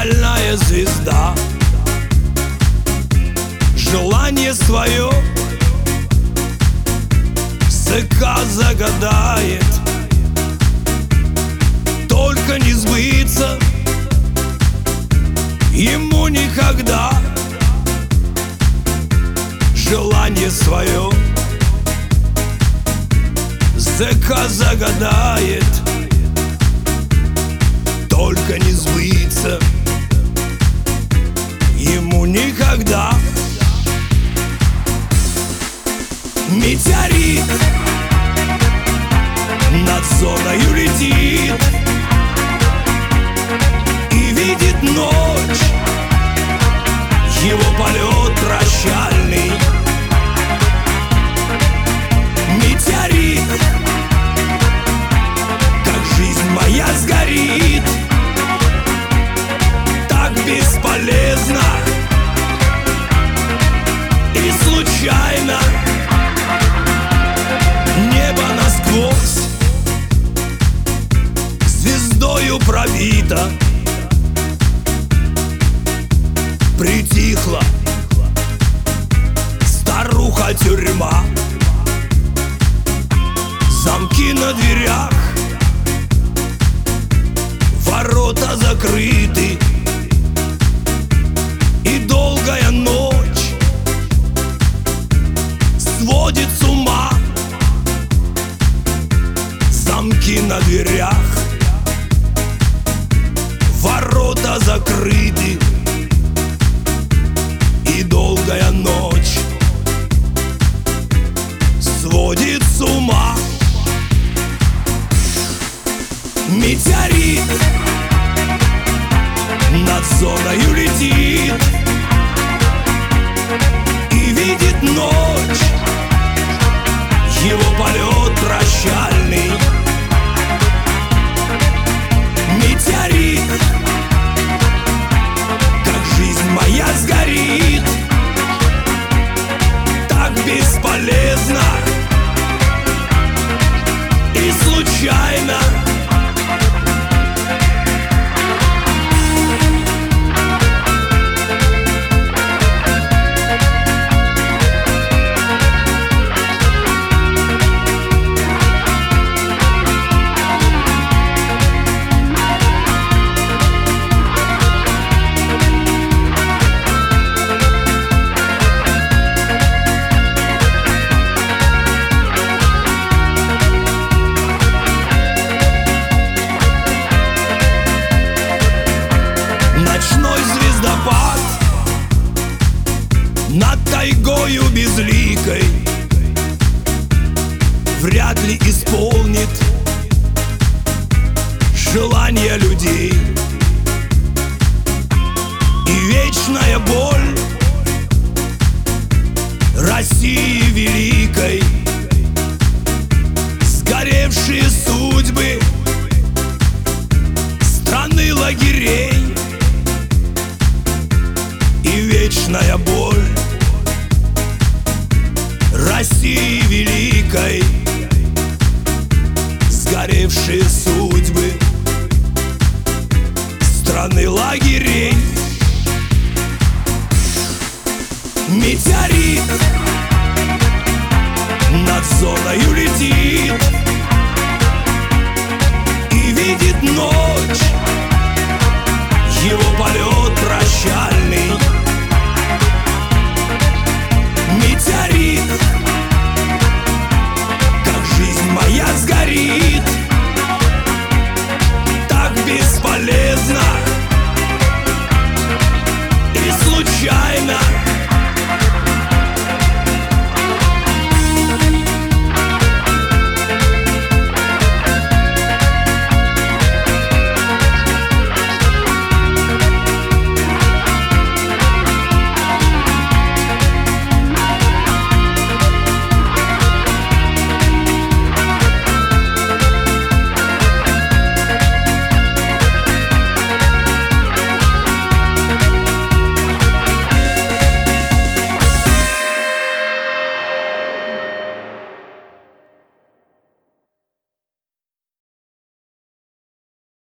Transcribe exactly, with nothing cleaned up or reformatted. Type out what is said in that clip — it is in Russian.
Стальная звезда желание свое ЗК загадает, только не сбыться ему никогда. Желание свое ЗК загадает, только не сбыться ему никогда. Метеорит над зоною летит и видит ночь, его полет прощальный. Метеорит, как жизнь моя сгорит, так бесполезно и случайно. Небо насквозь звездою пробито, притихла старуха-тюрьма. Замки на дверях, ворота закрыты, и долгая ночь сводит с ума. Замки на дверях, ворота закрыты, и долгая ночь сводит с ума. Метеорит над зоною летит и видит ночь, его полет прощальный. Метеорит, как жизнь моя сгорит, так бесполезно и случайно. Над тайгою безликой вряд ли исполнит желания людей. И вечная боль России великой, сгоревшие судьбы страны лагерей. И вечная боль России великой, сгоревшие судьбы страны лагерей. Метеорит над зоною летит и видит ночь, его полет прощальный. Метеорит, как жизнь моя сгорит, так бесполезно и случайно.